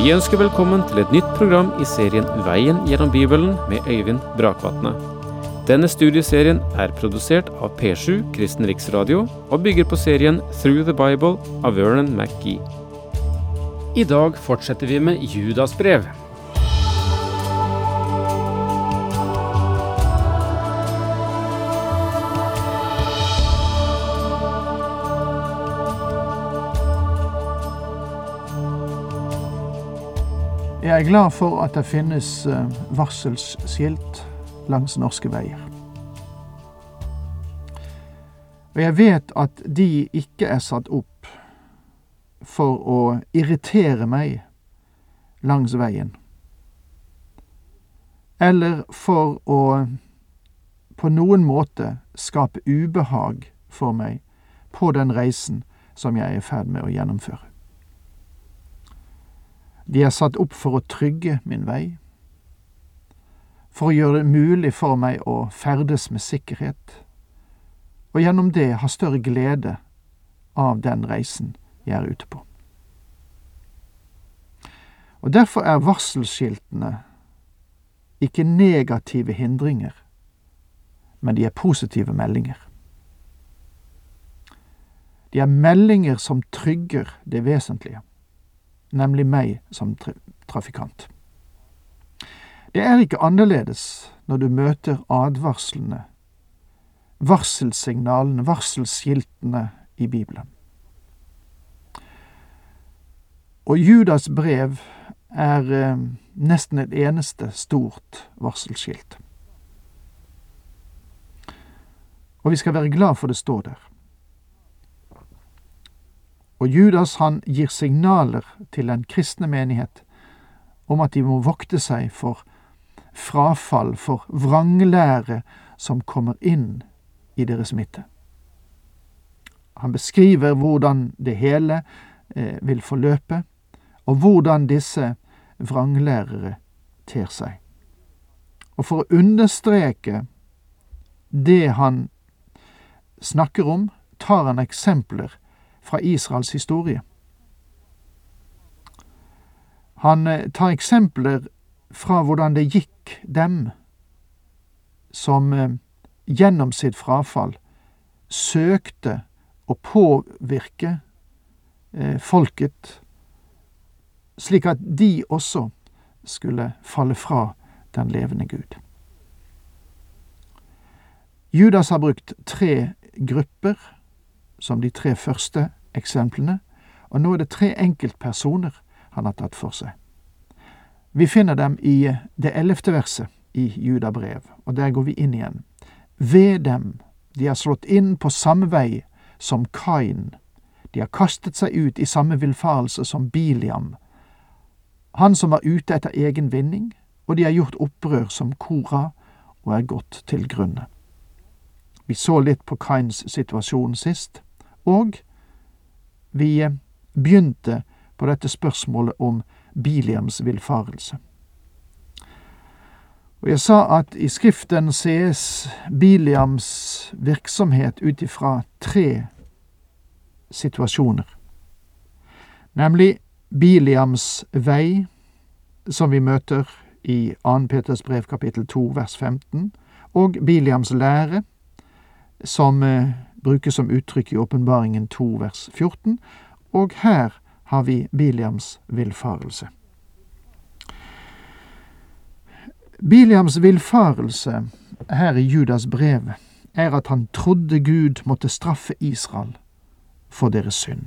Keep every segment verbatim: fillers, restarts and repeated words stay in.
Vi ønsker velkommen til et nytt program i serien Veien gjennom Bibelen med Øyvind Brakvatne. Denne studieserien er produsert av P sju Kristen Riksradio og bygger på serien Through the Bible av Vernon McGee. I dag fortsetter vi med Judas brev. Jeg er glad for at det finnes varselsskilt langs norske veier. Og jeg vet at de ikke er satt opp for å irritere meg langs veien, eller for å på noen måte skape ubehag for meg på den reisen som jeg er i ferd med å gjennomføre. De er satt opp for å trygge min vei, for å gjøre det mulig for meg å ferdes med sikkerhet, og gjennom det ha større glede av den reisen jeg er ute på. Og derfor er varselskiltene ikke negative hindringer, men de er positive meldinger. De er meldinger som trygger det vesentlige, nemlig meg som tra- trafikant. Det er ikke annerledes når du møter advarslene, varselsignalene, varselskiltene i Bibelen. Og Judas brev er eh, nesten et eneste stort varselskilt. Og vi skal være glad for det står der. Og Judas han gir signaler til den kristne menighet om at de må vokte seg for frafall, for vranglære som kommer inn i deres midte. Han beskriver hvordan det hele eh, vil forløpe, og hvordan disse vranglærere ter seg. Og for å understreke det han snakker om, tar han eksempler fra Israels historie. Han tar eksempler fra hvordan det gikk dem som gjennom sitt frafall søkte å påvirke folket, slik at de også skulle falle fra den levende Gud. Judas har brukt tre grupper som de tre første eksemplene, og nå er det tre enkeltpersoner han har tatt for seg. Vi finner dem i det ellevte verset i Judas brev, og der går vi inn igjen. Ved dem, de har slått inn på samme vei som Kain, de har kastet seg ut i samme villfarelse som Biliam, han som var ute etter egen vinning, og de har gjort opprør som Kora og er gått til grunne. Vi så litt på Kains situasjon sist, og vi begynte på dette spørsmålet om Biliams villfarelse. Og jeg sa at i skriften ses Biliams virksomhet ut ifra tre situasjoner, nemlig Biliams vei, som vi møter i andre Peters brev kapittel to vers femten, og Biliams lære, som eh, brukes som uttrykk i åpenbaringen to vers fjorten, og her har vi Biliams villfarelse. Biliams villfarelse her i Judas brev er at han trodde Gud måtte straffe Israel for deres synd.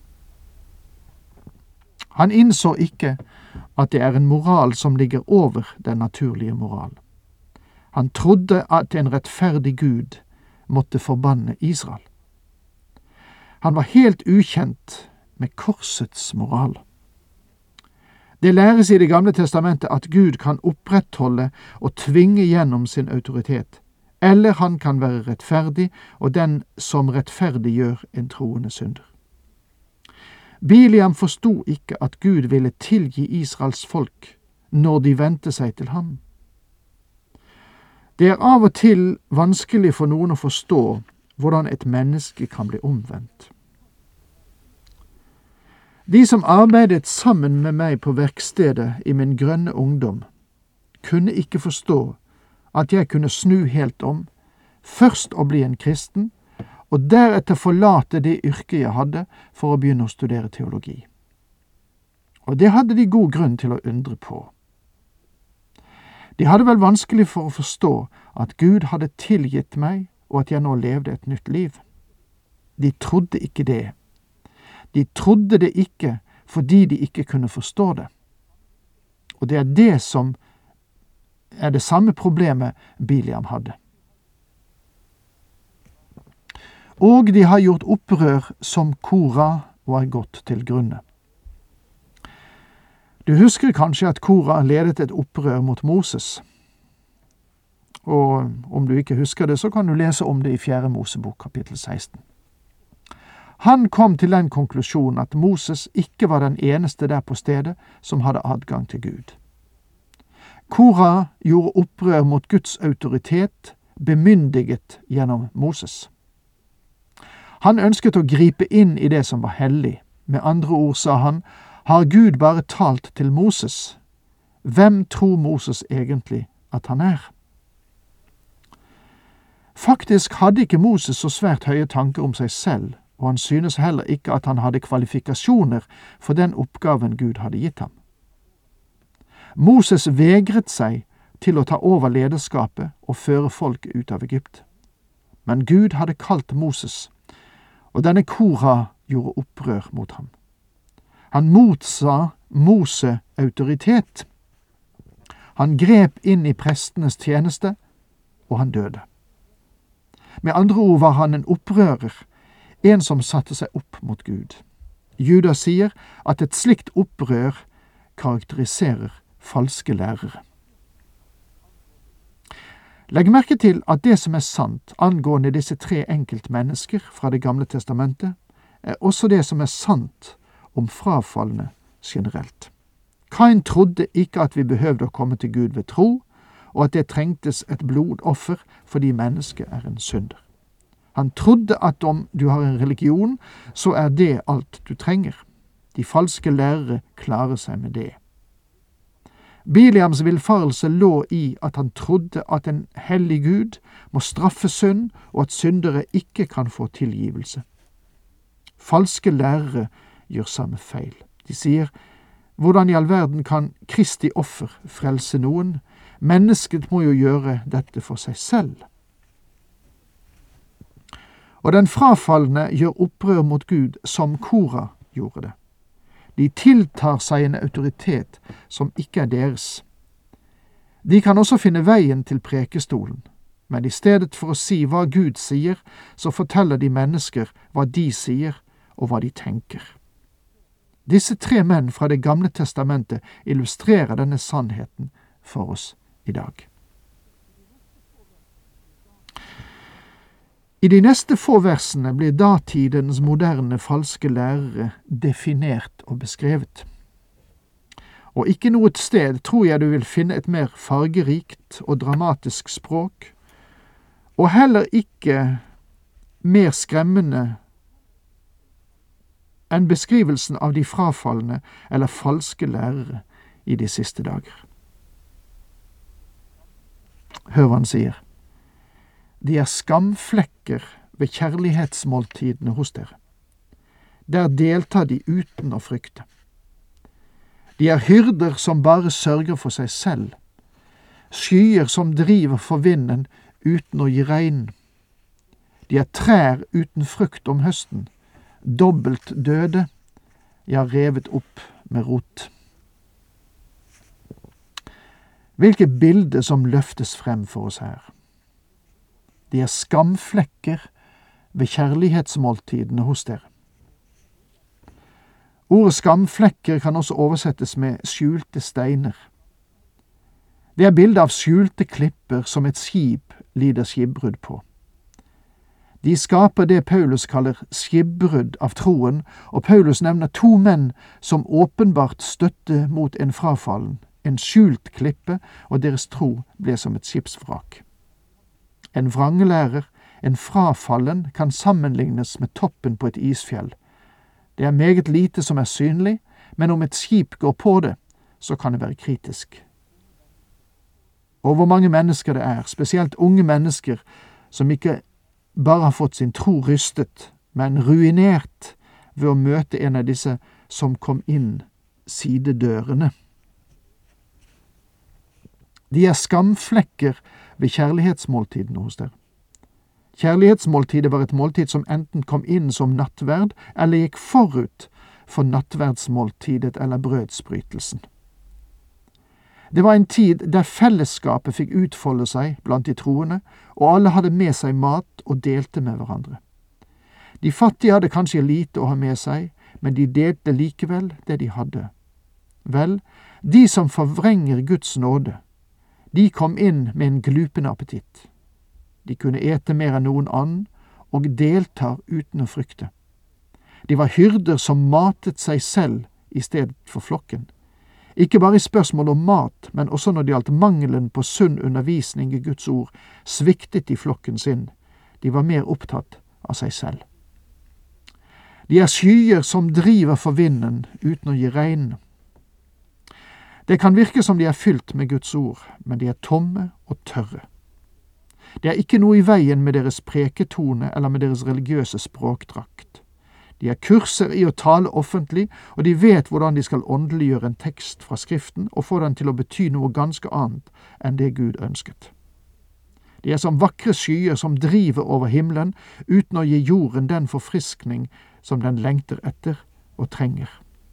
Han innså ikke at det er en moral som ligger over den naturlige moral. Han trodde at en rettferdig Gud måtte forbanne Israel. Han var helt ukjent med korsets moral. Det læres i Det gamle testamentet at Gud kan opprettholde og tvinge gjennom sin autoritet, eller han kan være rettferdig og den som rettferdiggjør en troende synder. Biliam forstod ikke at Gud ville tilgi Israels folk når de vendte seg til ham. Det er av og til vanskelig for noen å forstå hvordan et menneske kan bli omvendt. De som arbeidet sammen med meg på verkstedet i min grønne ungdom, kunne ikke forstå at jeg kunne snu helt om, først å bli en kristen, og deretter forlate det yrket jeg hadde for å begynne å studere teologi. Og det hadde de god grunn til å undre på. De hadde vel vanskelig for å forstå at Gud hadde tilgitt meg, og at jeg nå levde et nytt liv. De trodde ikke det. De trodde det ikke fordi de ikke kunne forstå det. Og det er det som er det samme problemet Biliam hadde. Og de har gjort opprør som Kora og er gått til grunne. Du husker kanskje at Kora ledet et opprør mot Moses. Og om du ikke husker det, så kan du lese om det i fjerde Mosebok, kapittel seksten. Han kom til den konklusjonen at Moses ikke var den eneste der på stedet som hadde adgang til Gud. Kora gjorde opprør mot Guds autoritet, bemyndiget gjennom Moses. Han ønsket å gripe inn i det som var hellig. Med andre ord sa han, har Gud bare talt til Moses? Hvem tror Moses egentlig at han er? Faktisk hadde ikke Moses så svært høye tanker om seg selv, og han synes heller ikke at han hadde kvalifikasjoner for den oppgaven Gud hadde gitt ham. Moses vegret seg til å ta over lederskapet og føre folk ut av Egypt. Men Gud hadde kalt Moses, og denne Kora gjorde opprør mot ham. Han motsa Mose autoritet. Han grep inn i prestenes tjeneste, og han døde. Med andre ord var han en opprører, en som satte seg opp mot Gud. Judas sier at et slikt opprør karakteriserer falske lærere. Legg merke til at det som er sant angående disse tre enkeltmennesker fra Det gamle testamentet, er også det som er sant om frafalne generelt. Kain trodde ikke at vi behøvde å komme til Gud ved tro, og at det trengtes et blodoffer fordi mennesket er en synder. Han trodde at om du har en religion, så er det alt du trenger. De falske lærere klarer seg med det. Biliams villfarelse lå i at han trodde at en hellig Gud må straffe synd, og at syndere ikke kan få tilgivelse. Falske lærere gjør samme feil. De sier, hvordan i all verden kan Kristi offer frelse noen? Mennesket må jo gjøre dette for seg selv. Og den frafalne gjør opprør mot Gud som Kora gjorde det. De tiltar seg en autoritet som ikke er deres. De kan også finne veien til prekestolen, men i stedet for å si hva Gud sier, så forteller de mennesker hva de sier og hva de tenker. Disse tre menn fra Det gamle testamentet illustrerer denne sannheten for oss i dag. I de neste få versene blir datidens moderne falske lærere definert og beskrevet. Og ikke noe sted tror jeg du vil finne et mer fargerikt og dramatisk språk, og heller ikke mer skremmende enn beskrivelsen av de frafalne eller falske lærere i de siste dager. Hør hva han sier. De er skamflekker ved kjærlighetsmåltidene hos dere. Der deltar de uten å frykte. De er hyrder som bare sørger for seg selv, skyer som driver for vinden uten å gi regn. De er trær uten frukt om høsten, dobbelt døde, ja, revet opp med rot. Hvilke bilder som løftes frem for oss her. De er skamflekker ved kjærlighetsmåltidene hos dere. Ordet skamflekker kan også oversettes med skjulte steiner. Det er bildet av skjulte klipper som et skip lider skipbrudd på. De skaper det Paulus kaller skipbrudd av troen, og Paulus nevner to menn som åpenbart støtte mot en frafallen, en skjult klippe, og deres tro ble som et skipsvrak. En vrangelærer, en frafallen, kan sammenlignes med toppen på et isfjell. Det er meget lite som er synlig, men om et skip går på det, så kan det være kritisk. Og hvor mange mennesker det er, spesielt unge mennesker, som ikke bare har fått sin tro rystet, men ruinert ved å møte en av disse som kom inn sidedørene. De er skamflekker ved kjærlighetsmåltidene hos dere. Kjærlighetsmåltidet var et måltid som enten kom inn som nattverd, eller gikk forut for nattverdsmåltidet eller brødsbrytelsen. Det var en tid der fellesskapet fikk utfolde seg blant de troende, og alle hadde med seg mat og delte med hverandre. De fattige hadde kanskje lite å ha med seg, men de delte likevel det de hadde. Vel, de som forvrenger Guds nåde, de kom inn med en glupende appetitt. De kunne ete mer enn noen annen, og deltar uten å frykte. De var hyrder som matet seg selv i stedet for flokken. Ikke bare i spørsmål om mat, men også når det gjaldt mangelen på sunn undervisning i Guds ord, sviktet de flokken sin. De var mer opptatt av seg selv. De er skyer som driver for vinden uten å gi regn. Det kan virke som de er fylt med Guds ord, men de er tomme og tørre. Det er ikke noe i veien med deres preketone eller med deres religiøse språkdrakt. De er kurser i å tale offentlig, og de vet hvordan de skal åndeliggjøre en tekst fra Skriften og få den til å bety noe ganske annet enn det Gud ønsket. De er som vakre skyer som driver over himmelen uten å gi jorden den forfriskning som den lengter etter og trenger.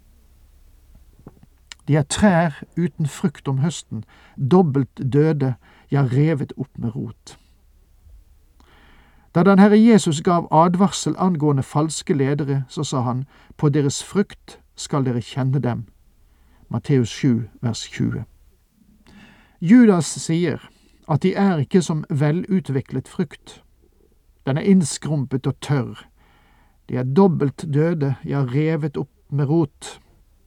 De er trær uten frukt om høsten, dobbelt døde, ja, revet opp med rot. Da den Herre Jesus gav advarsel angående falske ledere, så sa han, på deres frukt skal dere kjenne dem. Matteus sju, vers tjue. Judas sier at de er ikke som velutviklet frukt. Den er innskrumpet og tørr. De er dobbelt døde, ja, revet opp med rot.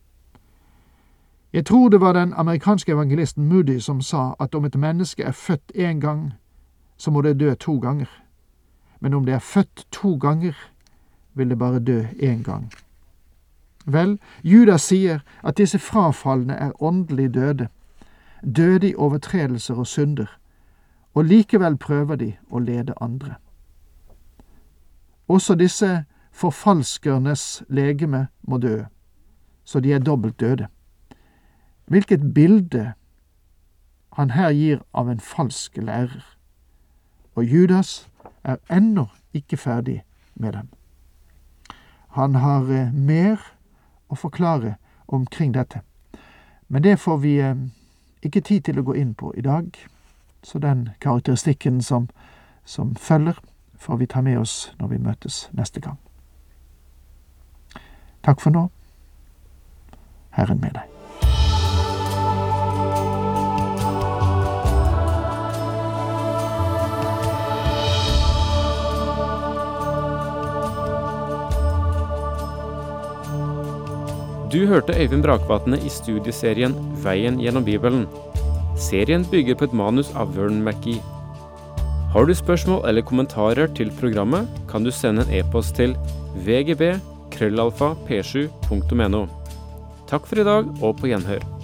Jeg tror det var den amerikanske evangelisten Moody som sa at om et menneske er født en gang, så må det dø to ganger. Men om det er født to ganger, vil det bare dø en gang. Vel, Judas sier at disse frafallene er åndelig døde, døde i overtredelser og synder, og likevel prøver de å lede andre. Også disse forfalskernes legeme må dø, så de er dobbelt døde. Hvilket bilde han her gir av en falsk lærer. Og Judas er ennå ikke ferdig med dem. Han har eh, mer å forklare omkring dette. Men det får vi eh, ikke tid til å gå inn på i dag, så den karakteristikken som, som følger, får vi ta med oss når vi møtes neste gang. Takk for nå. Herren med deg. Du hørte Øyvind Brakvatne i studieserien Veien gjennom Bibelen. Serien bygger på et manus av Vern McGee. Har du spørsmål eller kommentarer til programmet, kan du sende en e-post til v g b krøllalfa p sju punktum n o. Takk for i dag, og på gjenhør.